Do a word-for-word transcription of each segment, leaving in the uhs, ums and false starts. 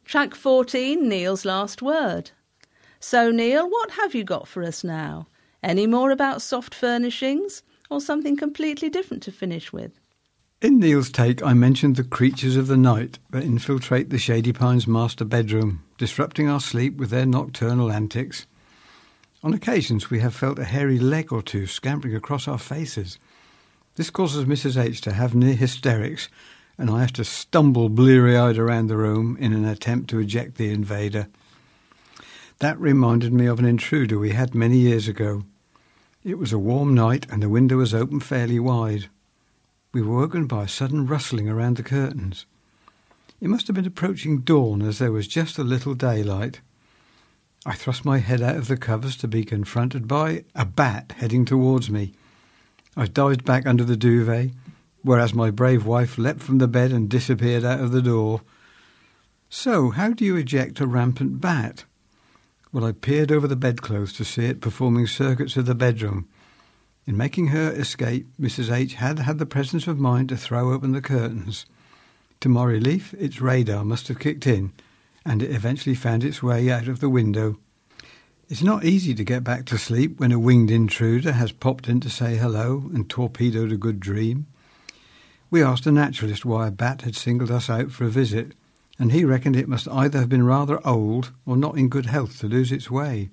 Track fourteen, Neil's last word. So, Neil, what have you got for us now? Any more about soft furnishings, or something completely different to finish with? In Neil's take, I mentioned the creatures of the night that infiltrate the Shady Pines master bedroom, disrupting our sleep with their nocturnal antics. On occasions, we have felt a hairy leg or two scampering across our faces. This causes Missus H to have near hysterics, and I have to stumble bleary-eyed around the room in an attempt to eject the invader. That reminded me of an intruder we had many years ago. It was a warm night and the window was open fairly wide. We were woken by a sudden rustling around the curtains. It must have been approaching dawn, as there was just a little daylight. I thrust my head out of the covers to be confronted by a bat heading towards me. I dived back under the duvet, whereas my brave wife leapt from the bed and disappeared out of the door. So, how do you eject a rampant bat? Well, I peered over the bedclothes to see it performing circuits of the bedroom. In making her escape, Missus H had had the presence of mind to throw open the curtains. To my relief, its radar must have kicked in, and it eventually found its way out of the window. It's not easy to get back to sleep when a winged intruder has popped in to say hello and torpedoed a good dream. We asked a naturalist why a bat had singled us out for a visit, and he reckoned it must either have been rather old or not in good health to lose its way.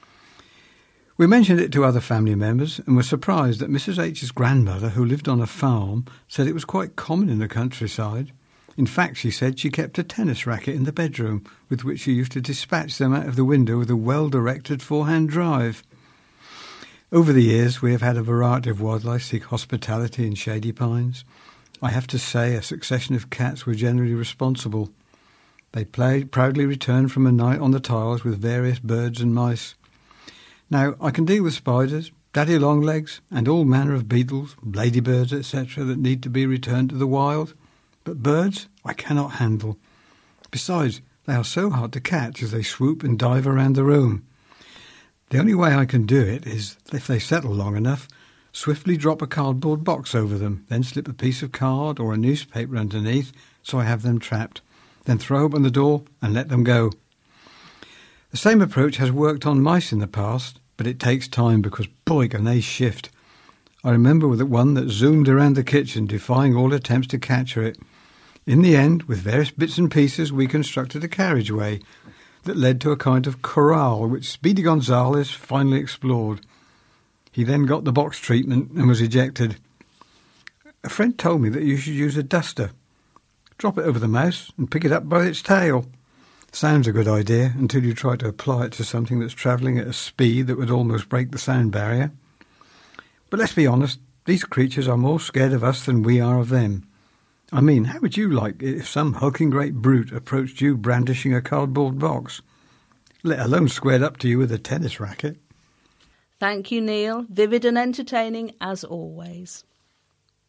We mentioned it to other family members and were surprised that Missus H's grandmother, who lived on a farm, said it was quite common in the countryside. In fact, she said she kept a tennis racket in the bedroom with which she used to dispatch them out of the window with a well-directed forehand drive. Over the years, we have had a variety of wildlife seek hospitality in Shady Pines. I have to say a succession of cats were generally responsible. They played, proudly returned from a night on the tiles with various birds and mice. Now, I can deal with spiders, daddy longlegs, and all manner of beetles, ladybirds, et cetera that need to be returned to the wild. But birds I cannot handle. Besides, they are so hard to catch as they swoop and dive around the room. The only way I can do it is, if they settle long enough, swiftly drop a cardboard box over them, then slip a piece of card or a newspaper underneath so I have them trapped. Then throw open the door and let them go. The same approach has worked on mice in the past, but it takes time because, boy, can they shift. I remember with one that zoomed around the kitchen, defying all attempts to capture it. In the end, with various bits and pieces, we constructed a carriageway that led to a kind of corral which Speedy Gonzales finally explored. He then got the box treatment and was ejected. A friend told me that you should use a duster. Drop it over the mouse and pick it up by its tail. Sounds a good idea until you try to apply it to something that's travelling at a speed that would almost break the sound barrier. But let's be honest, these creatures are more scared of us than we are of them. I mean, how would you like it if some hulking great brute approached you brandishing a cardboard box, let alone squared up to you with a tennis racket? Thank you, Neil. Vivid and entertaining as always.